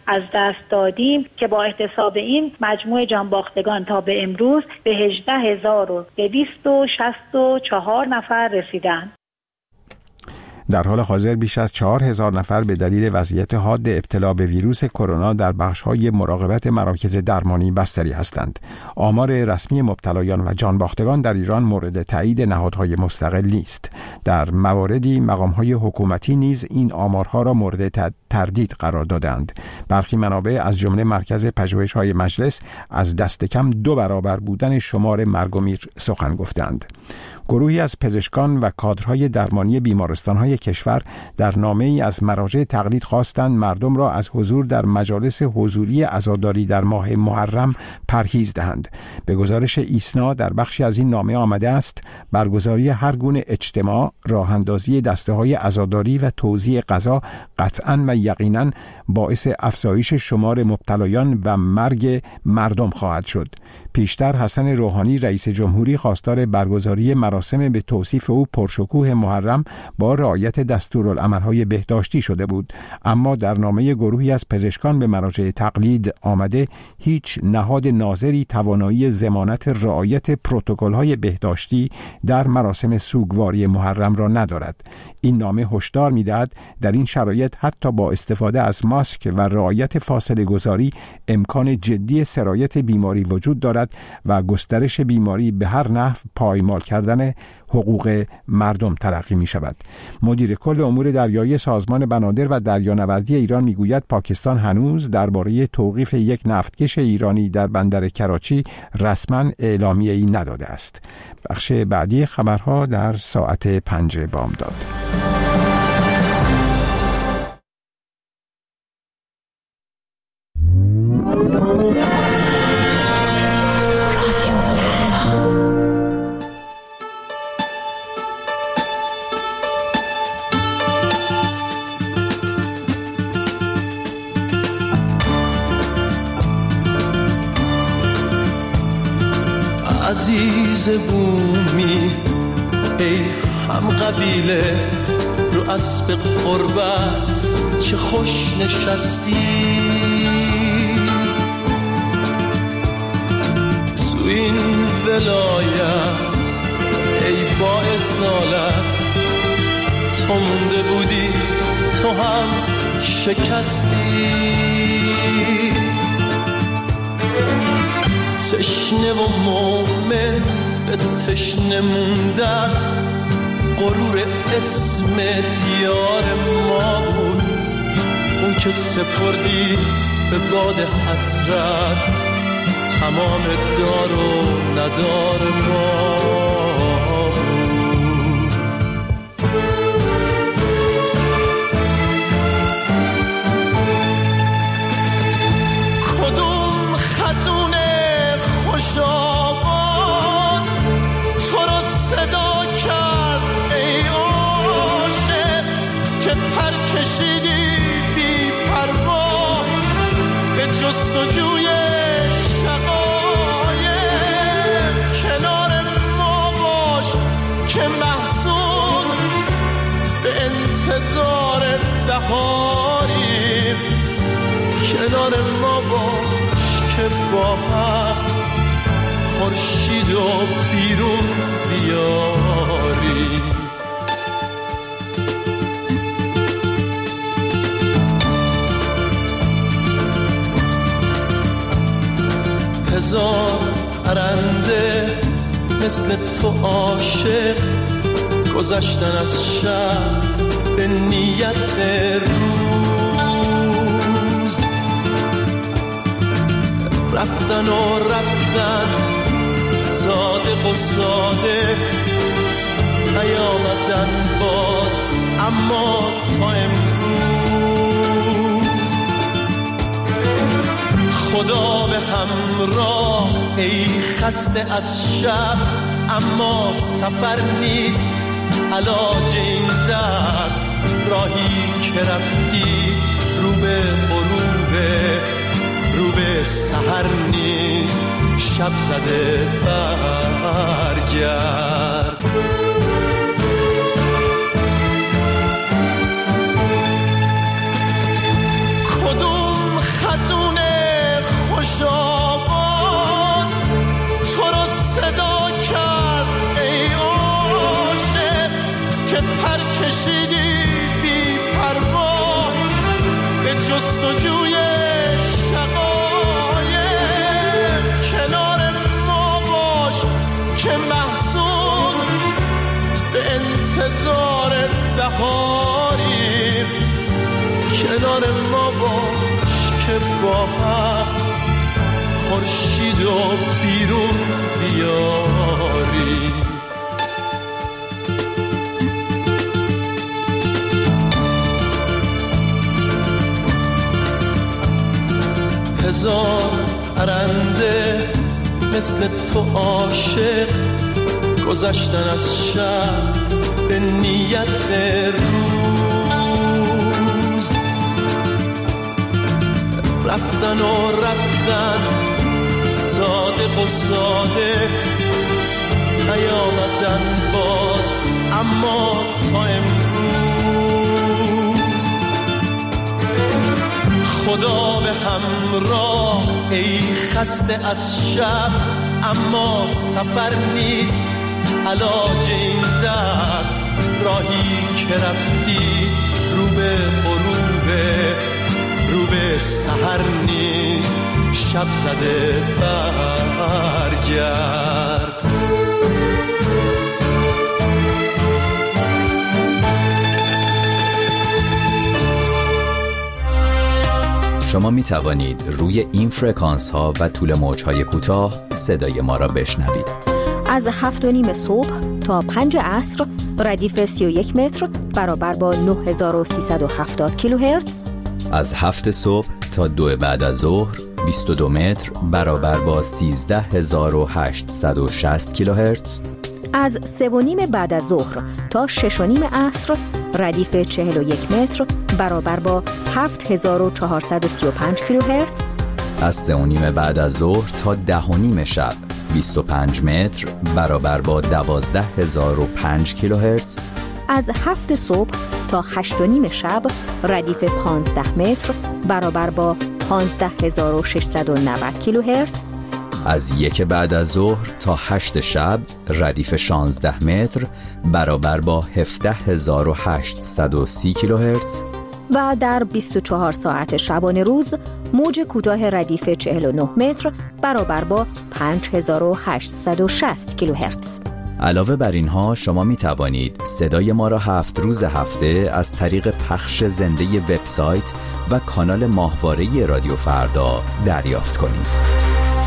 از دست دادیم که با احتساب این مجموع جانباختگان تا به امروز به 18264 نفر رسیدند. در حال حاضر بیش از 4000 نفر به دلیل وضعیت حاد ابتلا به ویروس کرونا در بخش‌های مراقبت مراکز درمانی بستری هستند. آمار رسمی مبتلایان و جانباختگان در ایران مورد تایید نهادهای مستقل نیست. در مواردی مقام‌های حکومتی نیز این آمارها را مورد تردید قرار دادند. برخی منابع از جمله مرکز پژوهش‌های مجلس از دست کم 2 برابر بودن شمار مرگ و میر سخن گفتند. گروهی از پزشکان و کادرهای درمانی بیمارستان‌های کشور در نامه‌ای از مراجع تقلید خواستند مردم را از حضور در مجالس حضوری عزاداری در ماه محرم پرهیز دهند. به گزارش ایسنا در بخشی از این نامه آمده است برگزاری هر گونه اجتماع، راه‌اندازی دسته‌های عزاداری و توزیع غذا قطعاً و یقیناً باعث افزایش شمار مبتلایان و مرگ مردم خواهد شد. پیشتر حسن روحانی رئیس جمهوری خواستار برگزاری مراسم به توصیف او پرشکوه محرم با رعایت دستورالعمل‌های بهداشتی شده بود، اما در نامه گروهی از پزشکان به مراجع تقلید آمده هیچ نهاد ناظری توانایی ضمانت رعایت پروتکل‌های بهداشتی در مراسم سوگواری محرم را ندارد. این نامه هشدار می‌دهد در این شرایط حتی با استفاده از ماسک و رعایت فاصله گذاری امکان جدی سرایت بیماری وجود دارد و گسترش بیماری به هر نحو پایمال کردن حقوق مردم تلقی می شود. مدیر کل امور دریایی سازمان بنادر و دریانوردی ایران می گوید پاکستان هنوز درباره توقیف یک نفتکش ایرانی در بندر کراچی رسما اعلامیه‌ای نداده است. بخش بعدی خبرها در ساعت 5 بامداد. عزیز بومی ای هم قبیله رو اسب قربت چه خوش نشستی، تو این ولایت ای با اصالت تو مونده بودی تو هم شکستی، تشنه و مومن به تشنه موندن غرور اسم دیار ما بود، اون که سپردی به باد حسرت تمام دار و ندار ما بود. کدوم خزون خوش آواز تو رو صدا کرد ای عاشق که پر کشیدی بی پروا به جستجوی شقایق، کنار ما باش که محزون به انتظار بهاری، کنار ما باش که با هم خورشید و بیرون بیاری. هزار پرنده مثل تو عاشق گذشتن از شب به نیت روز، رفتن و رفتن صادق و ساده نیامدن باز اما تا امروز. خدا به همراه ای خسته از شب، اما سفر نیست علاج این درد، راهی که رفتی رو به غروبه رو به سحر نیست شب زده برگرد. کدوم خورشیدی بی پروا به جستجوی شقایق کنار ما باش که محزون به انتظار بهاری کنار ما باش که با هم خورشید و بیرون بیاری. هزار پرنده مثل تو عاشق گذشتن از شب به نیت روز رفتن و رفتن صادق و ساده نیامدن باز اما تا امروز خدا به همراه ای خسته از شب اما سفر نیست علاج این در راهی که رفتی رو به غروبه رو به سحر نیست شب زده برگرد. شما می توانید روی این فرکانس ها و طول موج های کوتاه صدای ما را بشنوید. از 7:30 صبح تا 5 عصر ردیف 31 متر برابر با 9370 کیلوهرتز. از 7 صبح تا 2 بعد از ظهر 22 متر برابر با 13860 کیلوهرتز. از 3:30 بعد از ظهر تا 6:30 عصر ردیف 41 متر برابر با 7435 کیلوهرتز. از 3:30 بعد از ظهر تا 10:30 شب 25 متر برابر با 12005 کیلوهرتز. از 7 صبح تا 8:30 شب ردیف 15 متر برابر با 15690 کیلوهرتز. از 1 بعد از ظهر تا 8 شب ردیف 16 متر برابر با 17830 کیلوهرتز. و در 24 ساعت شبانه روز موج کوتاه ردیف 49 متر برابر با 5860 کیلوهرتز. علاوه بر اینها شما می توانید صدای ما را 7 روز هفته از طریق پخش زنده وبسایت و کانال ماهواره رادیو فردا دریافت کنید.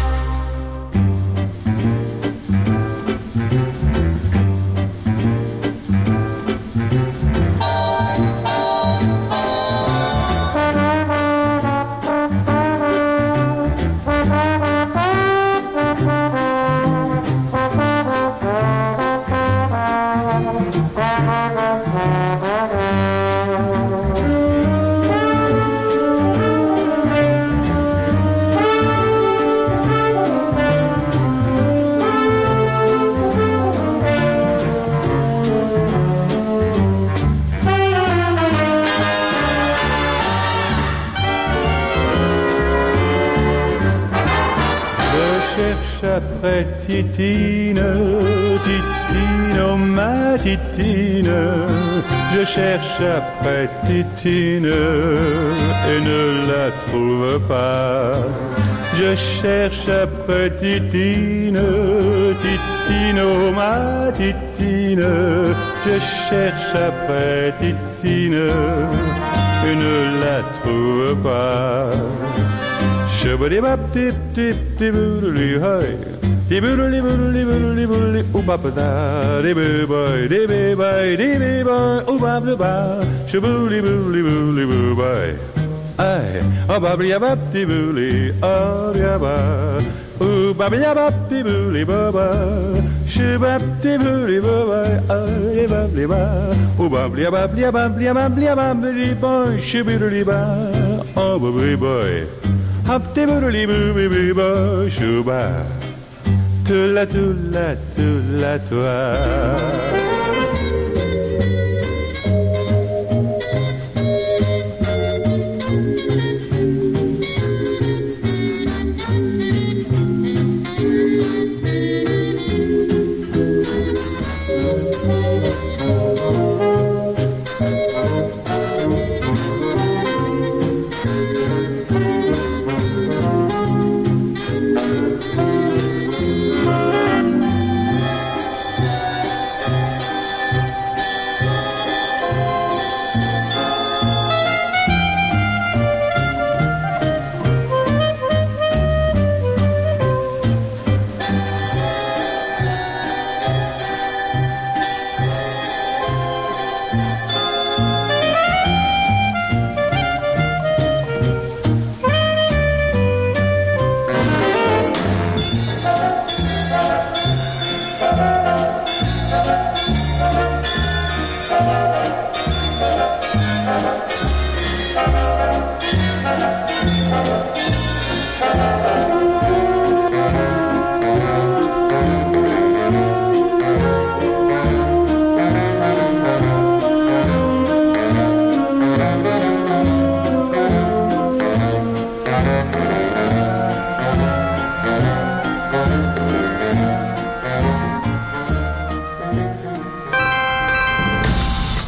Après Titine, Titine, oh ma Titine, je cherche après Titine et ne la trouve pas. Je cherche après Titine, Titine, oh ma Titine, je cherche après Titine et ne la trouve pas. Shabba-dee-bop, dip-dip-dip-boodly-hi. Dee-boodly-boodly-boodly-boodly, oo-bop-da, dee-boo-boy, dee-bee-boy, dee-bee-boy, oo-bop-da-ba, shabboodly-boodly-boodly-boo-boy. Aye, oh-bop-dee-bop, dee-boodly, oh-dee-ba, oo-bop-dee-bop, dee-boodly-ba-ba, shabba-dee-boodly-ba-boy, oh-dee-bop-dee-ba, oo-bop-dee-bop-dee-bop-dee-bop-dee-boy, shabboodly-ba, oh-bop-dee-boy. Hop de boodly booby booba shuba tula tula tula tula.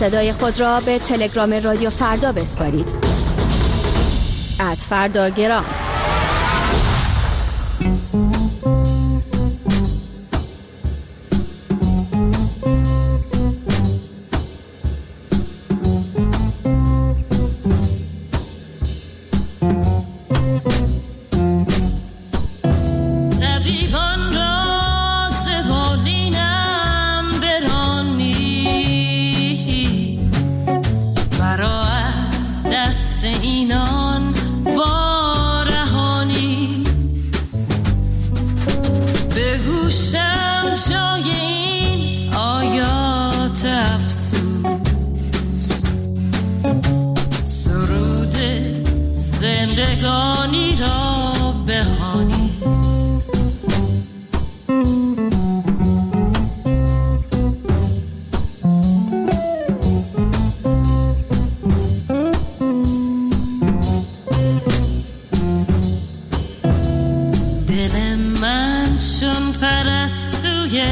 صدای خود را به تلگرام رادیو فردا بسپارید. @فرداگرام. زندگانی را بخوانید. دل من چون پرستوی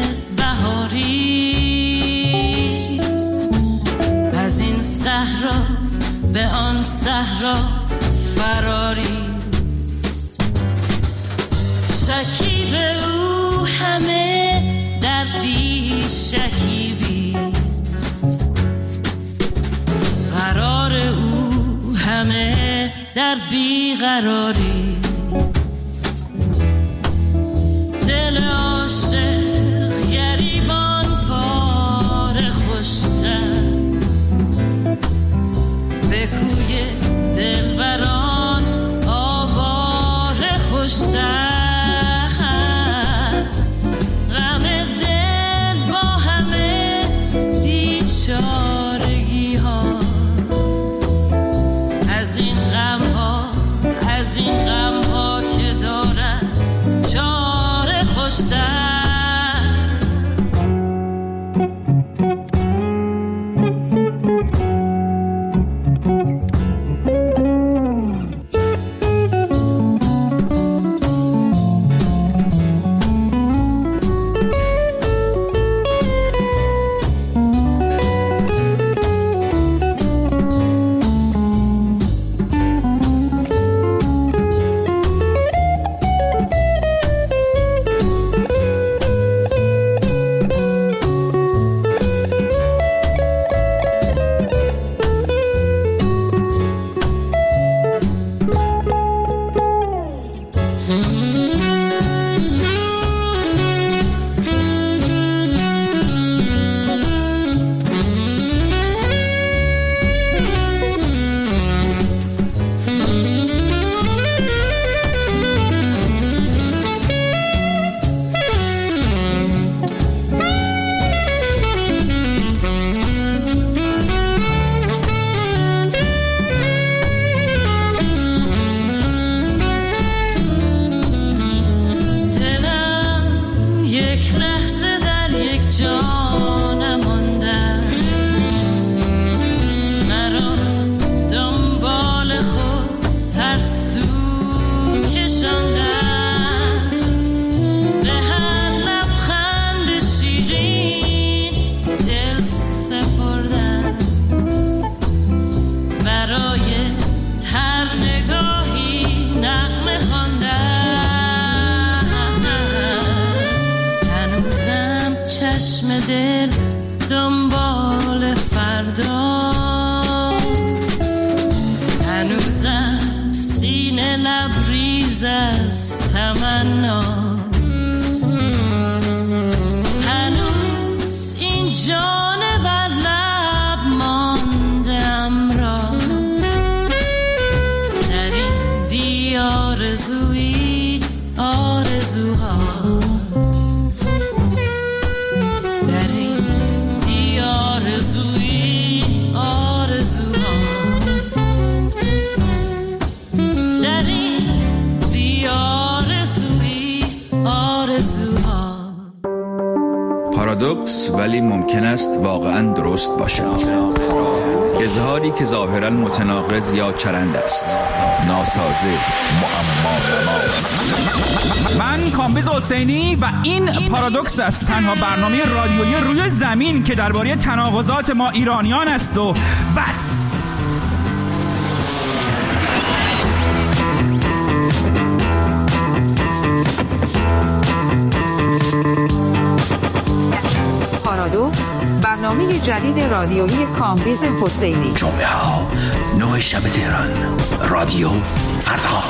بهاریست، از این صحرا به آن صحرا فراریست. شکیب او همه در بی شکیبیست، قرار او همه در بی قراریست. دل عاشق گریبان پاره خوشتر، به کوی دلبران آواره خوشتر. غم دل با همه بیچارگی ها، از این غم ها که دارن چاره خوشتر. دنبال فرداست، هنوزم سینه لبریز از تمناست. هنوز این جان بر لب ماندم را، در این بی آرزویی آرزوهاست. پارادوکس ولی ممکن است واقعا درست باشد. اظهاری که ظاهراً متناقض یا چرند است، ناسازه، معما. من کامبیز حسینی و این پارادوکس است، تنها برنامه رادیویی روی زمین که درباره تناقضات ما ایرانیان است و بس. پارادوکس، برنامه جدید رادیویی کامبیز حسینی. جمعه ها 9 شب تهران، رادیو فردا.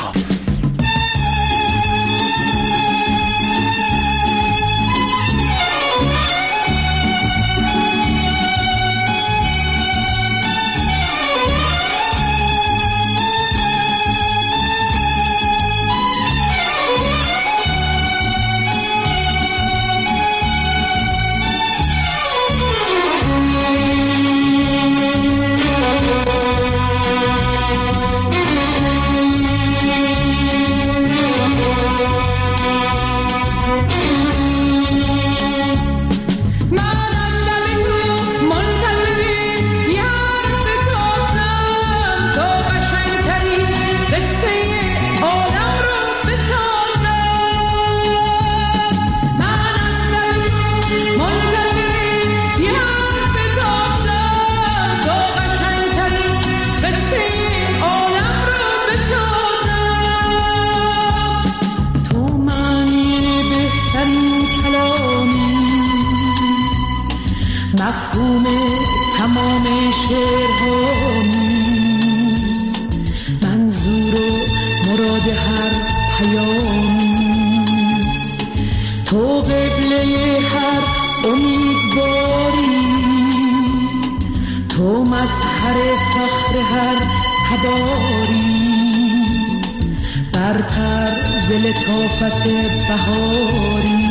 مفهوم تمام شعرهایی، منظور و مراد هر پیامی، تو قبله هر امیدواری، تو مظهر فخر هر تباری، برتر ز لطافت بهاری.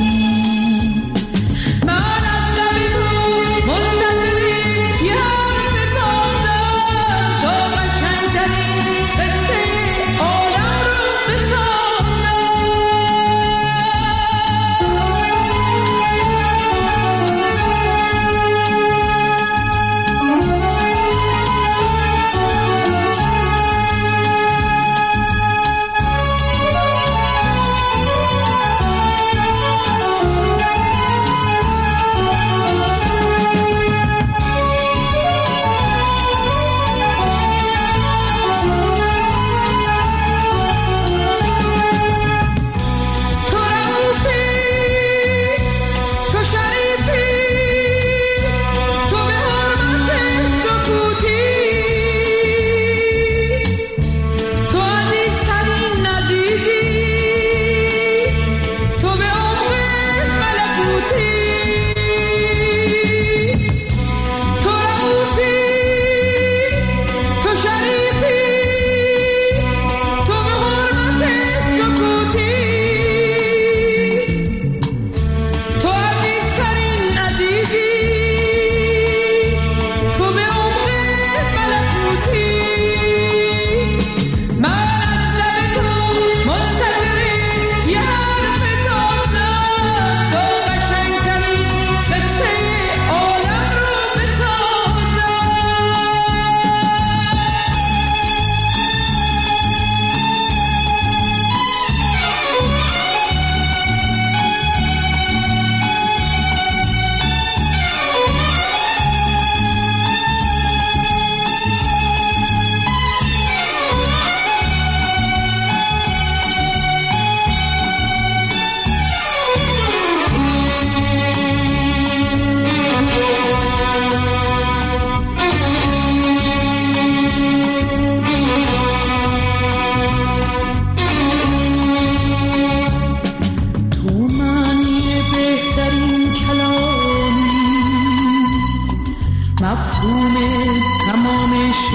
مفهوم تمام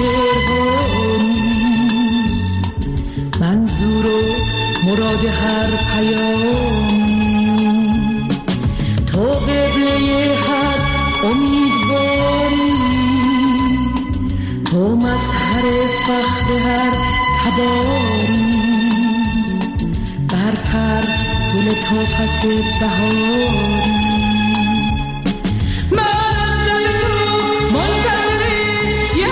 شعرهایی، منظور و مراد هر پیامی، تو قبله هر امیدواری، تو مظهر فخر هر تباری، برتر ز لطافت بهاری. من از دل تو منتظر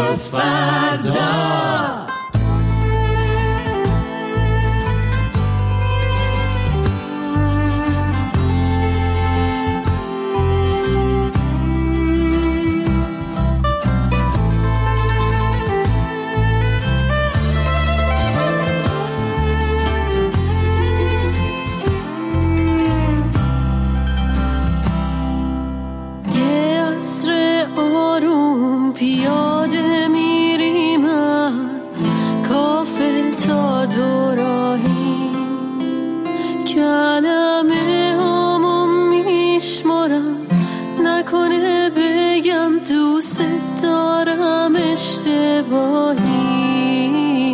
فردا. پیاده میریم از کافه تا دوراهی، کلمه هامو میشمارم نکنه بگم دوست دارم اشتباهی.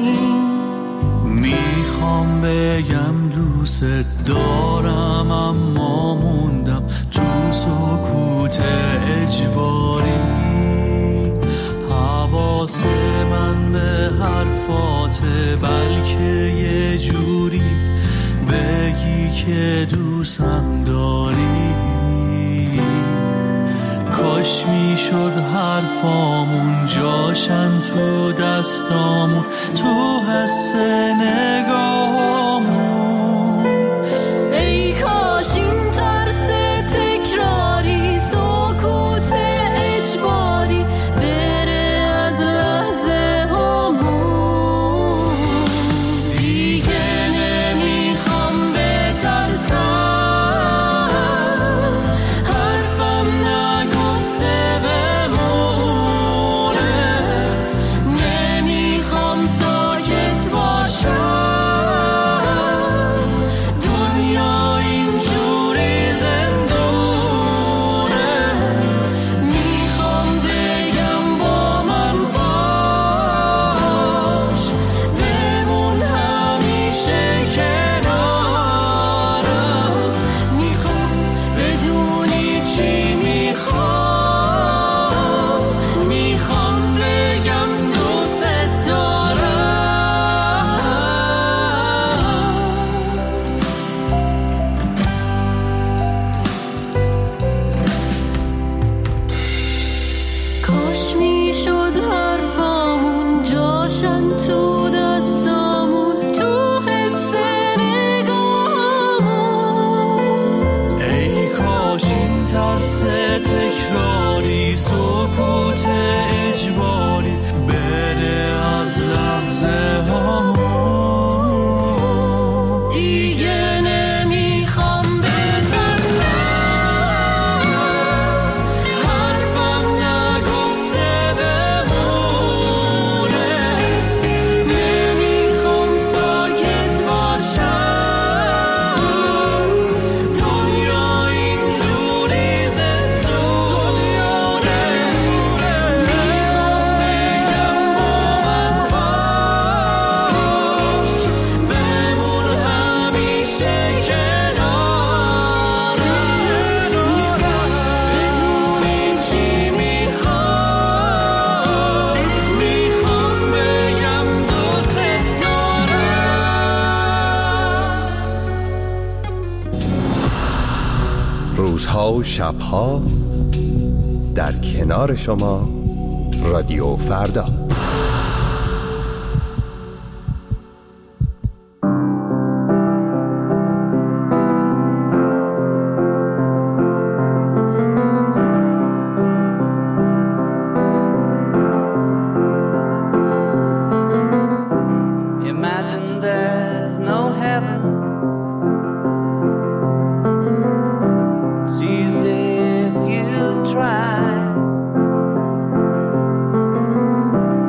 میخوام بگم دوست دارم اما موندم تو سکوت اجباری. حواس من به حرفاته، بلکه یه جوری بگی که دوستم داری. کاش میشد حرفامون جاشن تو دستامون، تو حس نگاهامون. ای کاش این ترس تکراری، سکوت اجباری بره از لحظه هامون. دیگه نمیخوام بترسم، حرفم نگفته بمونه. نمیخوام ساکت باشم، دنیا اینجوری زندونه. میخوام بگم با من باش، بمون همیشه کنارم. میخوام بدونی چی میخوام، میخوام بگم دوست دارم. کاش میشد حرفامون جاشن تو دستامون، تو حس نگاهامون. ای کاش این ترس تکراری، سکوت اجباری بره از لحظه هامون. دیگه نمیخوام بترسم، حرفم نگفته بمونه. نمیخوام ساکت باشم، دنیا اینجوری زندونه. میخوام بگم با من باش، بمون همیشه کنارم. میخوام بدونی چی میخوام، میخوام بگم دوست دارم. روزها و شبها در کنار شما، رادیو فردا. Imagine there's no heaven. It's easy if you try.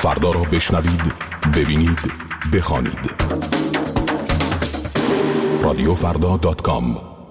فردا را بشنوید، ببینید، بخوانید. رادیوفردا.com.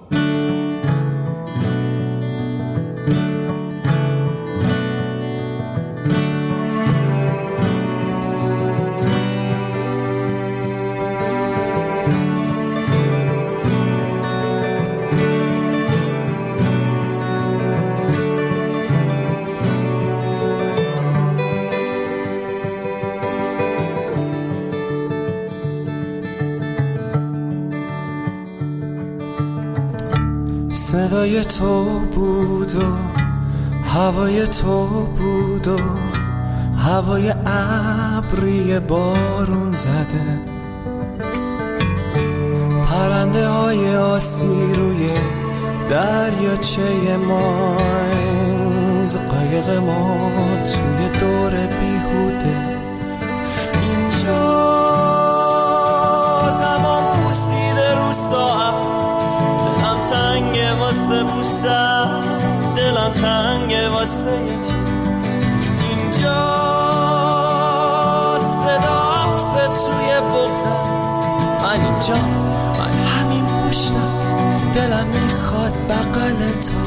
صدای تو بود و هوای تو بود و هوای ابری بارون زده، پرنده های آسی روی دریاچه ماینز، قایق ما توی دور بیهوده. اینجا زمان پوسیده رو ساعت، دلم تنگه واسه بوسم، دلم تنگه واسه تو. اینجا صدا حبسه توی بغزم، من اینجا، من همین پشتم، دلم میخواد بغل تو.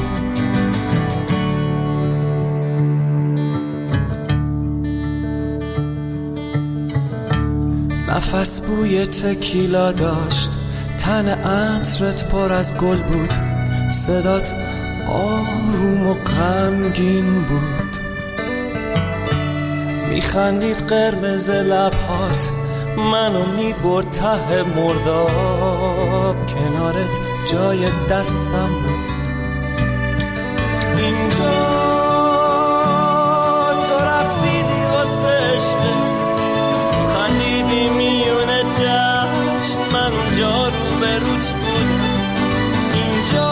نفس بوی تکیلا داشت، تن عطرت پر از گل بود، صدات آروم و غمگین بود. میخندید قرمز لبهات، منو میبرد ته مرداب، کنارت جای دستم بود. اینجا تو رقصیدی واسه عشقت، خندیدی میونه جشن، من اونجا رو به روت بودم. اینجا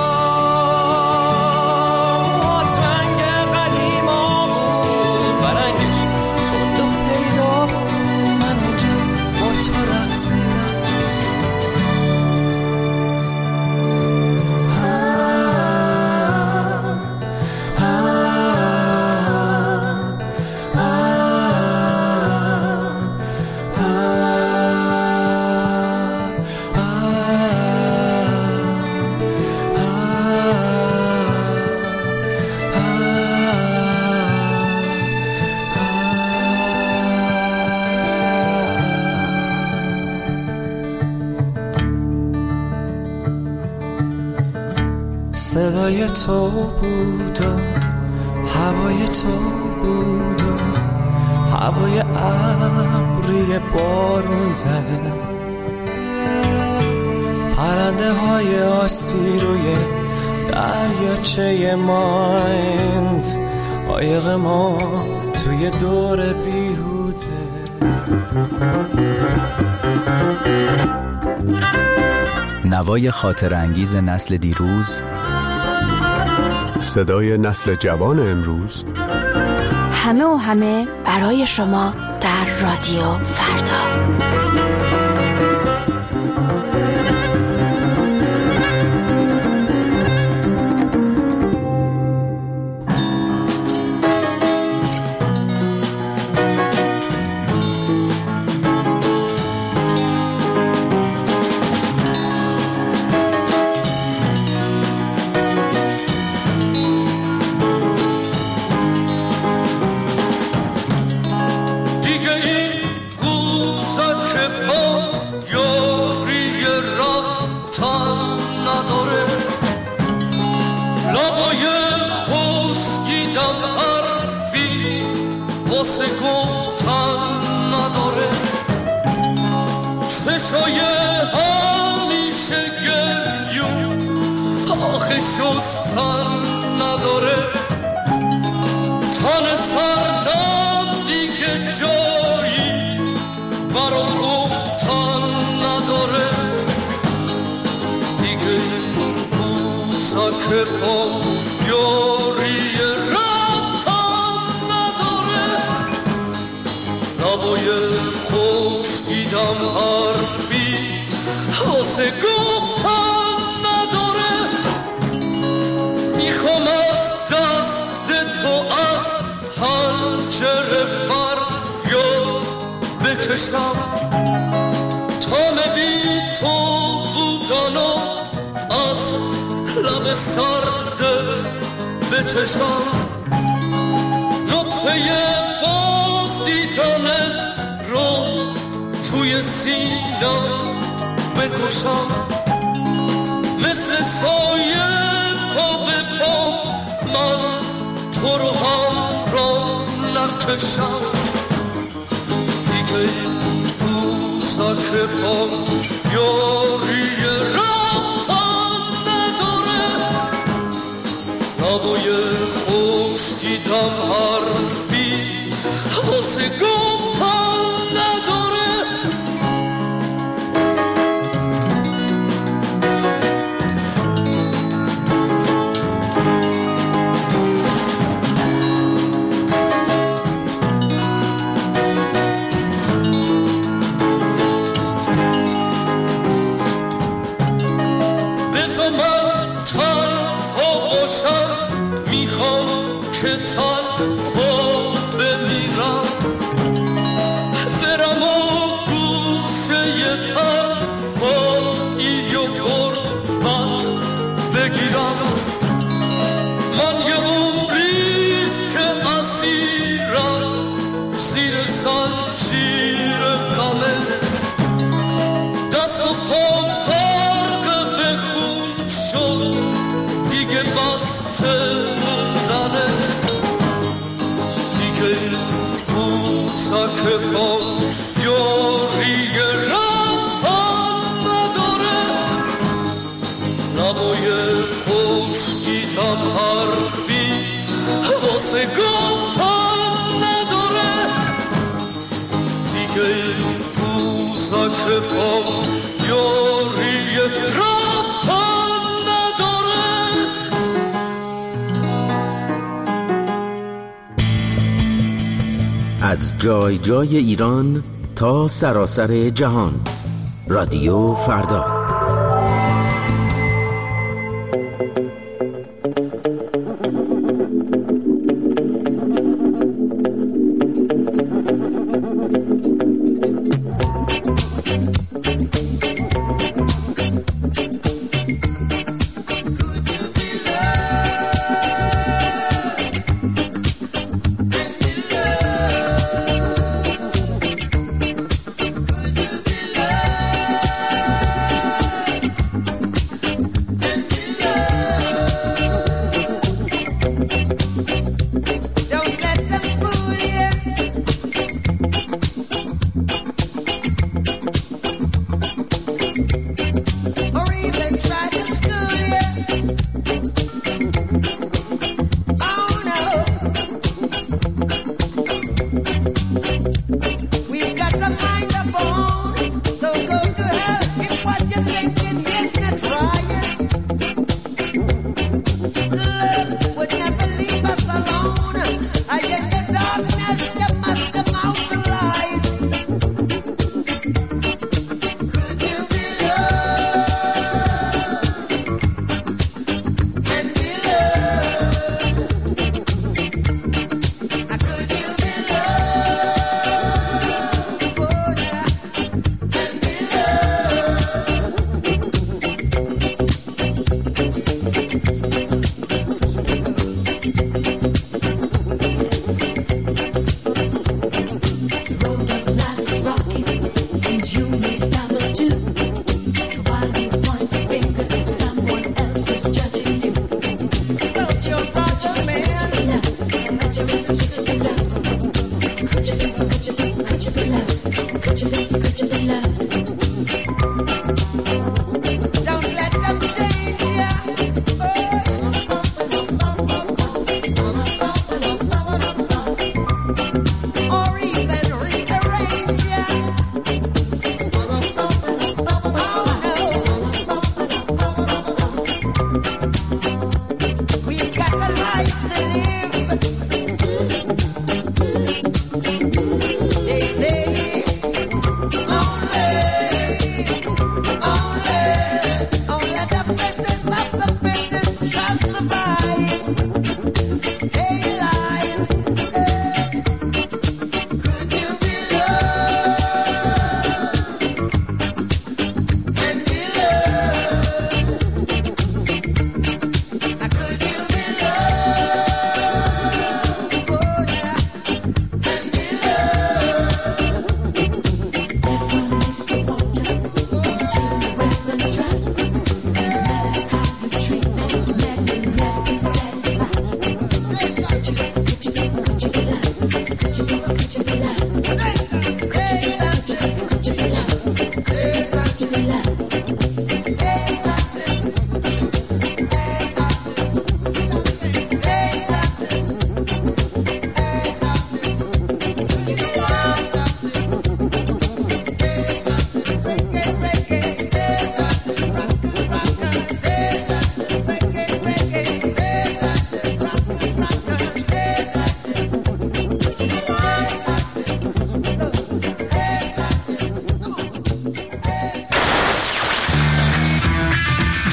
موهات رنگ قدیما بود و رنگش تند و پیدا بود، من اونجا با تو رقصیدم. صدای تو بود و هوای تو بود و هوای ابری بارون زده، پرنده های آسی روی دریاچه ماینز، قایق ما توی دور بیهوده. نوای خاطر انگیز نسل دیروز، صدای نسل جوان امروز، همه و همه برای شما در رادیو فردا. پنجره فریاد بکشم تام بی تو بودن و از لب سردت بچشم نطفه باز دیدنت رو توی سینم بکشم مثل سایه پا به پا من تو رو هم را نکشم دیگه روزک پا یاری رفتن نداره نبای خوشگیدم حرفی واسه گفتن نداره که تنها بمیرم برم و گوشه تنهایی و غربت بگیرم من یه عمریست که اسیرم زیر زنجیر غمت دست و پام غرق به خون شد دیگه بسته که با یاری رفتن نداره نبای خوشگیدم حرفی واسه گفتن نداره دیگه روزا که با یاری رفتن نداره. از جای جای ایران تا سراسر جهان، رادیو فردا.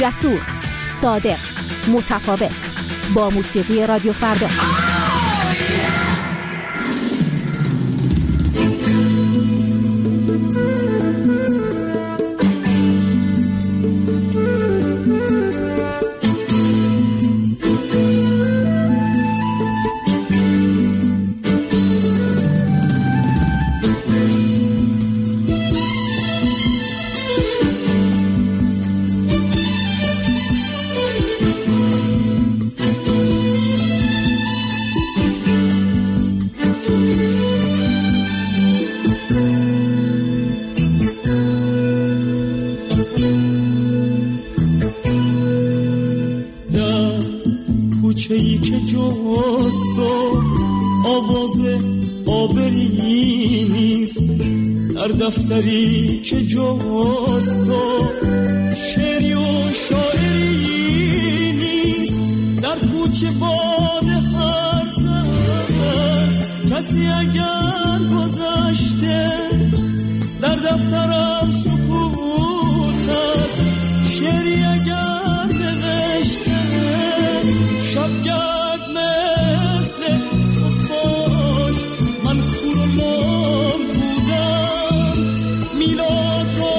جسور، صادق، متفاوت، با موسیقی رادیو فردا. کوچه‌ای که جست و آواز آبری نیست، در دفتری که جست و شعری و شاعری نیست، در کوچه باد هرز است، کسی اگر گذشته در دفترم سکوت است، شعری اگر نوشته شبگرد مثل خفاش، من کور و لام بودم، میلاد را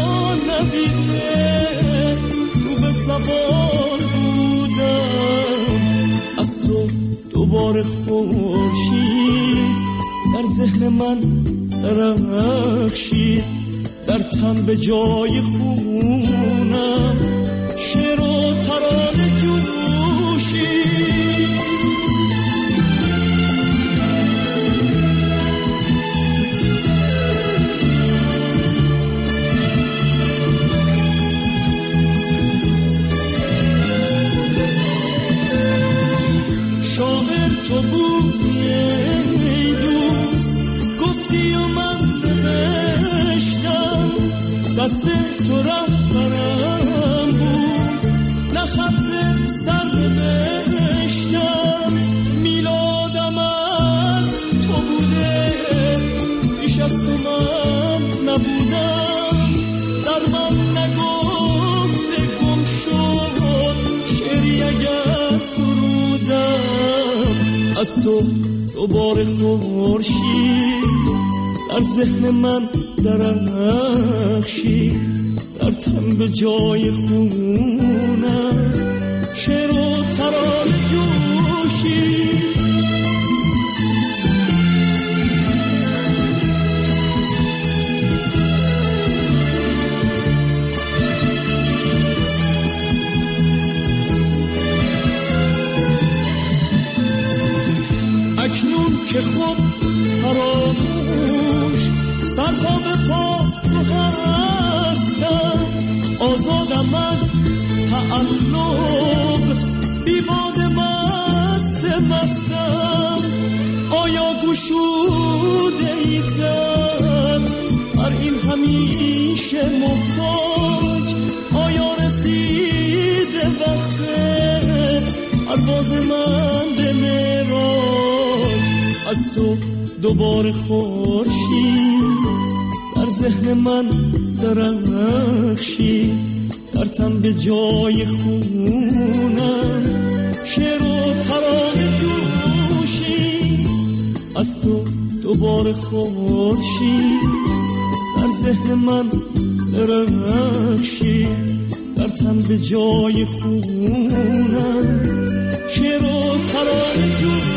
ندیده رو به زبان بودم، از تو دوباره خورشید در ذهن من درخشید، در تن به جای خونم شعر و ترانه جوشید. شاعر تو بودی ای دوست، گفتی و من نوشتم، دست تو رهبرم بود، نه خط سر نوشتم، میلادم از تو بوده، بیش از تو من نبودم، در من نگفته گم شد، شعری اگر سرودم، از تو دوباره خورشید در ذهن من درخشید، در تن به جای خونم شعر و ترانه جوشید. اکنون که خود فراموش سر تا به پا تو هستم، آزادم از تعلق، بی باد مستم، آیا گشوده ای دل بر این همیشه محتاج، آیا رسیده وقت پرواز من به معراج، از تو دوباره خورشید در ذهن من درخشید، در تن به جای خونم شعر و ترانه جوشید، از تو دوباره خورشید در ذهن من درخشید، در تن به جای خونم شعر و ترانه جوشید.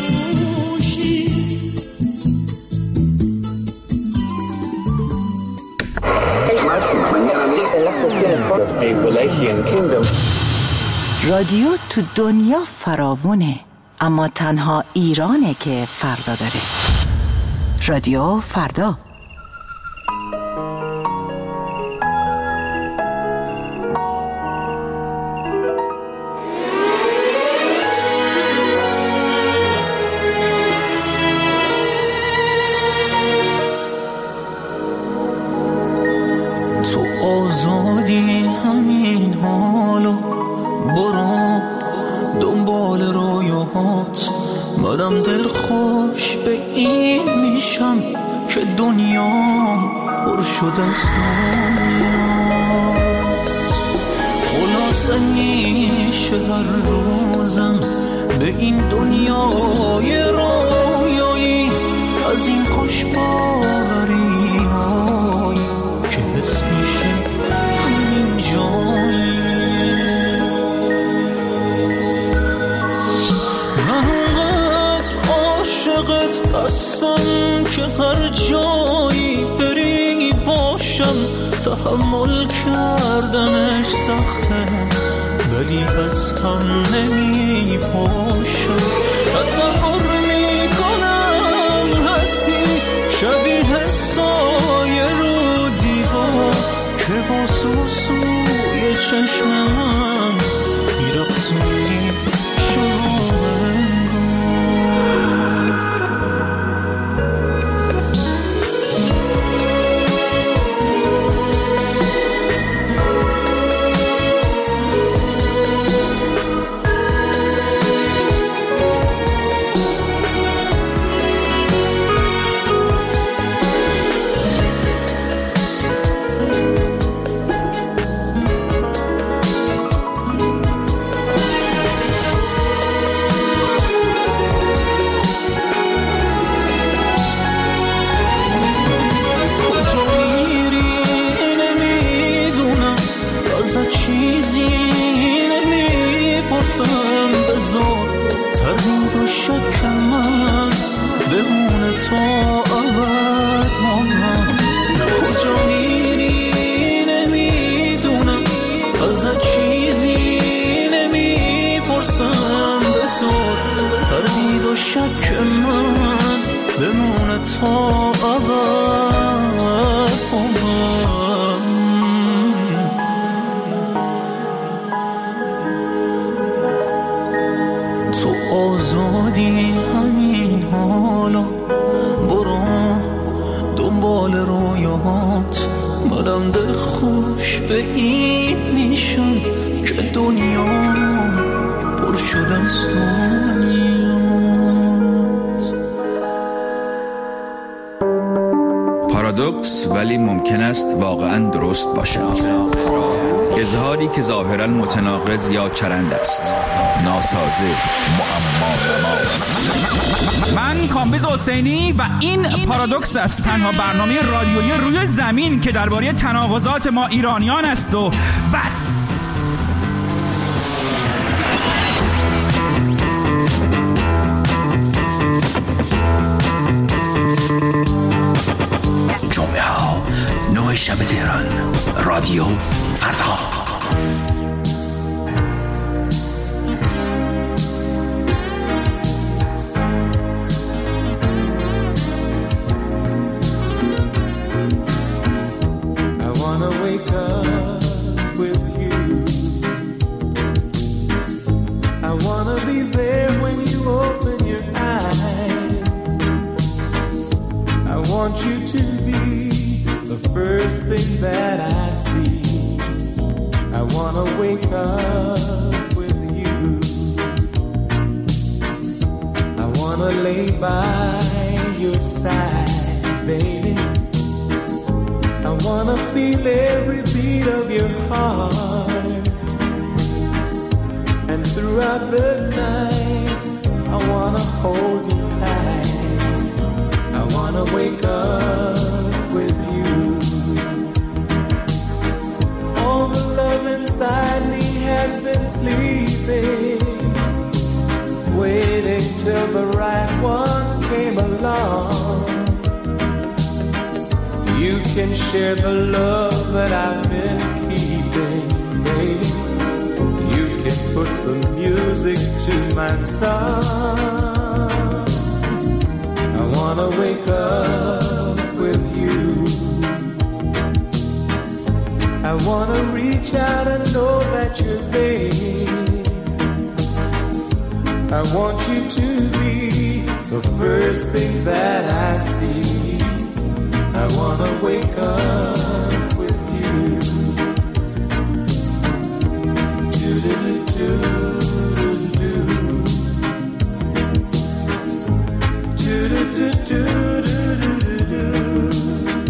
رادیو تو دنیا فراوونه، اما تنها ایرانه که فردا داره. رادیو فردا. همین حالو برو دنبال رویاهات، منم دل خوش به این میشم که دنیام پر شد از دنیات. خلاص میشه هر روزم به این دنیای رویایی، از این خوشباری های که حس میشه همین جایی. من اونقدر عاشقت هستم که هر جایی بری باشم، تحمل کردنش سخته ولی از هم نمی پاشم. تصور میکنم هستی شبیه سایه رو دیوار که با سوسوی چشم من میرقصونی منم دل خوش به این میشم که دنیا پر شد از دنیاست. پارادوکس ولی ممکن است واقعا درست باشد. اظهاری که ظاهرا متناقض یا چرند است، ناسازه، معما. من کامبیز حسینی و این پارادوکس است، تنها برنامه رادیویی روی زمین که درباره تناقضات ما ایرانیان است و بس. جمعه ها 9 شب تهران، رادیو فردا.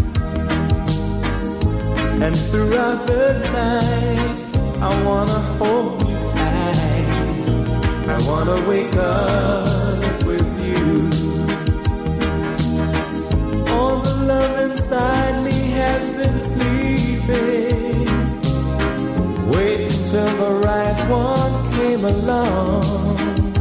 And throughout the night I wanna hold wanna wake up with you. All the love inside me has been sleeping, waiting till the right one came along.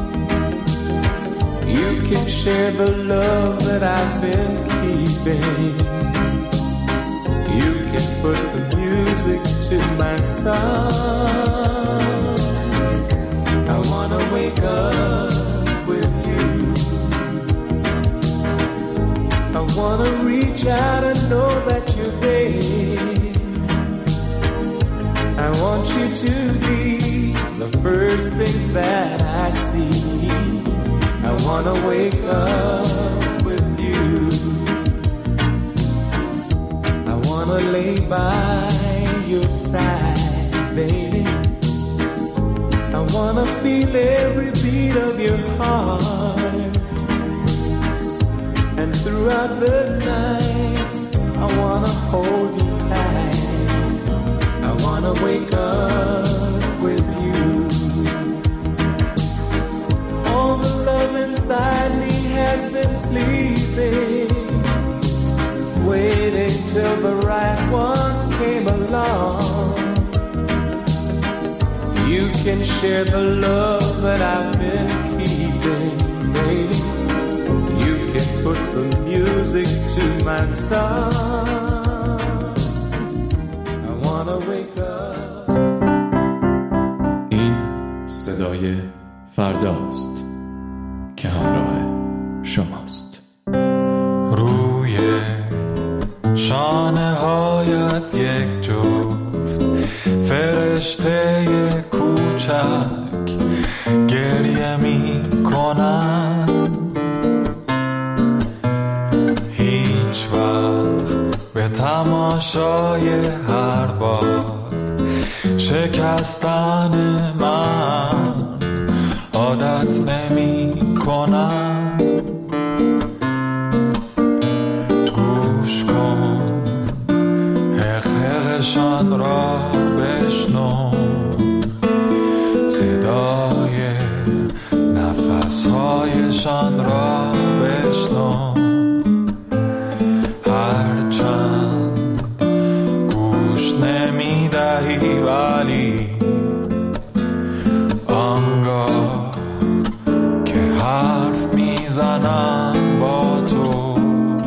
You can share the love that I've been keeping. You can put the music to my song. I wanna wake up with you. I wanna reach out and know that you're there. I want you to be the first thing that I see. I wanna wake up with you. I wanna lay by your side, baby. I wanna feel every beat of your heart. And throughout the night, I wanna hold you tight. I wanna wake up with you. All the love inside me has been sleeping, waiting till the right one came along. You can share the love that I've been keeping, baby. You can put the music to my song. I wanna wake up. این صدای فرداست که همراه شماست. روی شانه هایت یک جفت فرشته کوچک گریه می کنن. هیچ وقت به تماشای هر باد شکستن من عادت نمی کنم. گوش کن حقشان را بشنو، صدای نفسهایشان را بشنو. هرچند گوش نمی دهی ولی آنگاه که حرف میزنم با تو،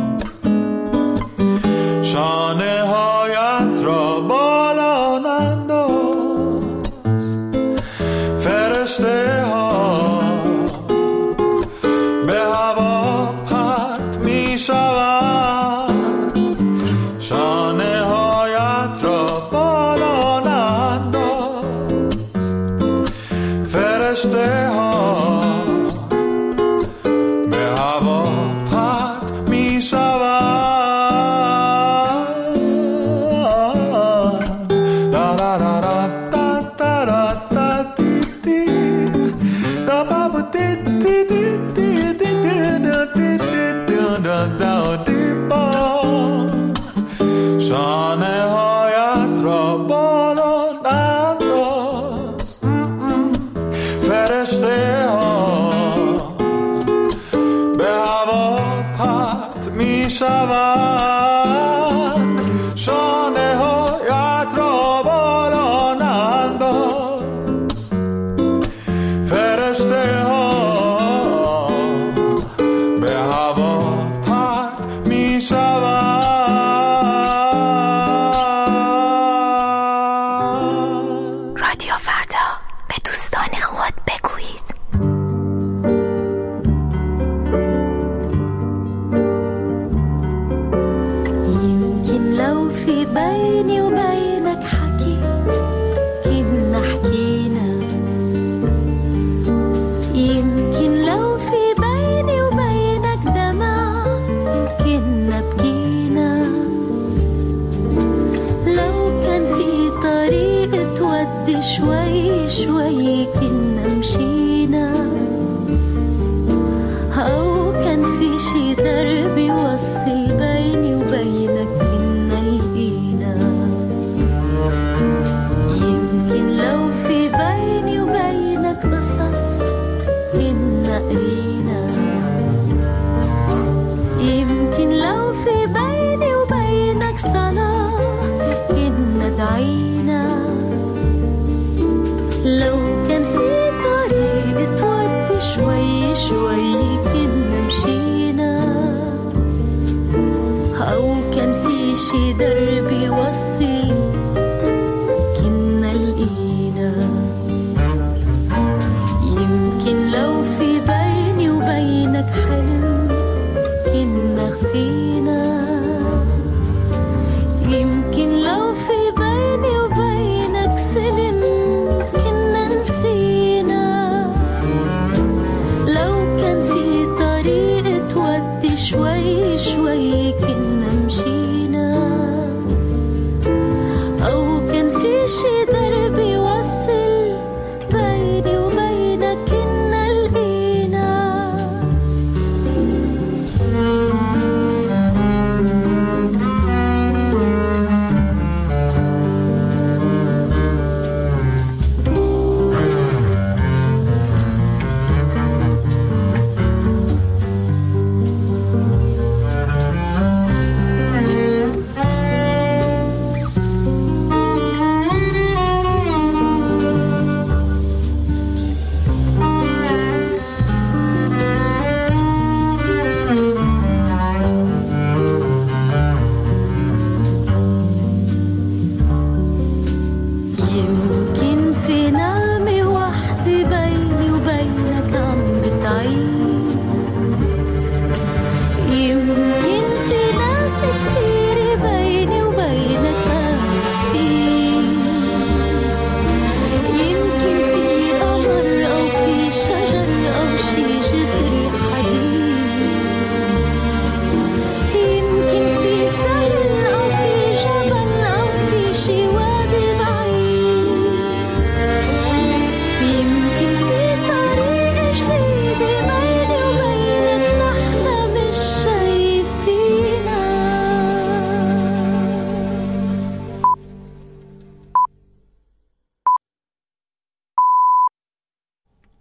شانه هایت را بالا ننداز. فرشته ها به هوا پرت می شوند. شانه هایت را بالا ننداز. فرشته ها به هوا پرت می شوند. شانه هایت را بالا ننداز. فرشته ها به هوا پرت می شوند. شانه هایت را بالا ننداز. فرشته ها به هوا پرت می شوند. شوي شوي كنا مشينا، أو كان في شي درب يوصل بيني وبينك كنا لقينا. يمكن لو في بيني وبينك قصص فيه